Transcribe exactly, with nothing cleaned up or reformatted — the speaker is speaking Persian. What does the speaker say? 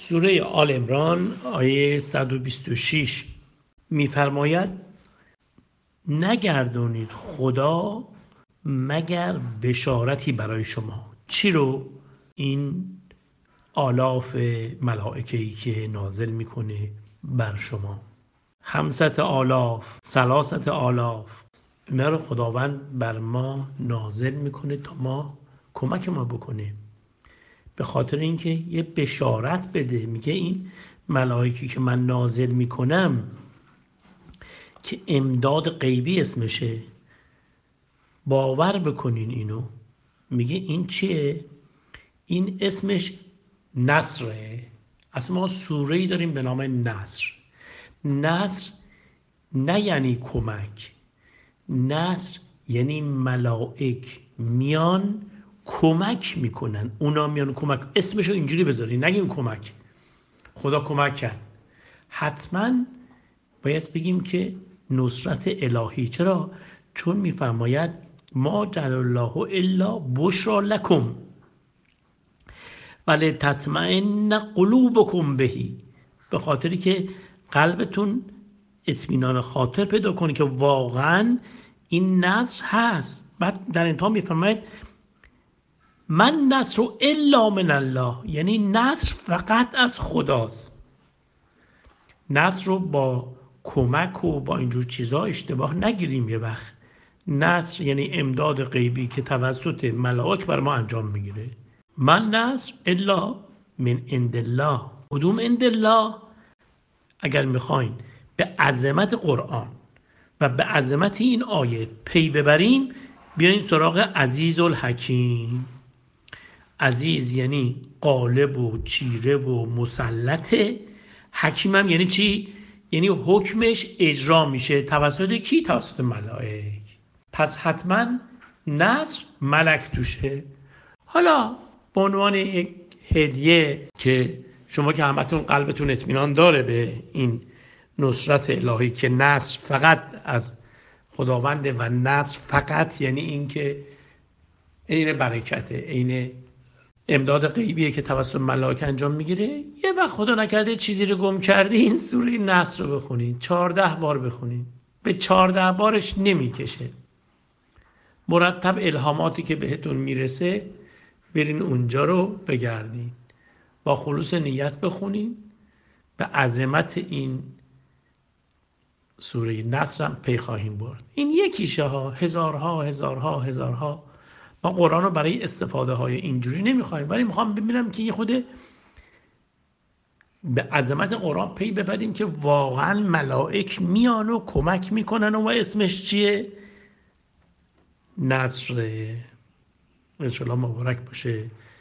سوره آل عمران آیه صد و بیست و شش می‌فرماید نگردانید خدا مگر بشارتی برای شما. چی رو؟ این آلاف ملائکه‌ای که نازل میکنه بر شما، خمسة آلاف، ثلاثة آلاف، اینا رو خداوند بر ما نازل میکنه تا ما کمک ما بکنه، به خاطر اینکه یه بشارت بده. میگه این ملائکه‌ای که من نازل میکنم که امداد غیبی اسمشه، باور بکنین اینو. میگه این چیه؟ این اسمش نصره. اصلا ما سوره‌ای داریم به نام نصر. نصر نه یعنی کمک، نصر یعنی ملائک میان کمک میکنن. اونا میان کمک، اسمشو اینجوری بذارین، نگیم کمک. خدا کمک کرد، حتما باید بگیم که نصرت الهی. چرا؟ چون میفرماید ما جعل الله الا بشرا لکم ولی تطمئن قلوبکم بهی، به خاطری که قلبتون اطمینان خاطر پیدا کنه که واقعا این نصر هست. بعد در انتها میفرماید من نصر الا من الله، یعنی نصر فقط از خداست. نصر رو با کمک و با اینجور چیزا اشتباه نگیریم. یه وقت نصر یعنی امداد غیبی که توسط ملائک بر ما انجام میگیره. من نصر الا من عند الله. کدوم عند الله؟ اگر میخواین به عظمت قرآن و به عظمت این آیه پی ببریم، بیاین سراغ عزیز الحکیم. عزیز یعنی غالب و چیره و مسلطه. حکیم هم یعنی چی؟ یعنی حکمش اجرا میشه توسط کی؟ توسط ملائک. پس حتما نصر ملک توشه. حالا به عنوان یک هدیه که شما که همتون قلبتون اطمینان داره به این نصرت الهی که نصر فقط از خداونده و نصر فقط یعنی این که عین برکته، عین امداد غیبیه که توسط ملائکه انجام میگیره. یه وقت خدا نکرده چیزی رو گم کردین، سوره نصر رو بخونین، چهارده بار بخونین، به چهارده بارش نمیکشه. مرتب الهاماتی که بهتون میرسه برین اونجا رو بگردین، با خلوص نیت بخونین. به عظمت این سوره نصر هم پی خواهیم برد. این یکیشه ها، هزارها هزارها هزارها. ما قرآن رو برای استفاده های اینجوری نمیخوایم، ولی میخوام ببینم که یه خود به عظمت قرآن پی ببریم که واقعا ملائک میان و کمک میکنن و اسمش چیه؟ نصره. انشالله مبارک باشه.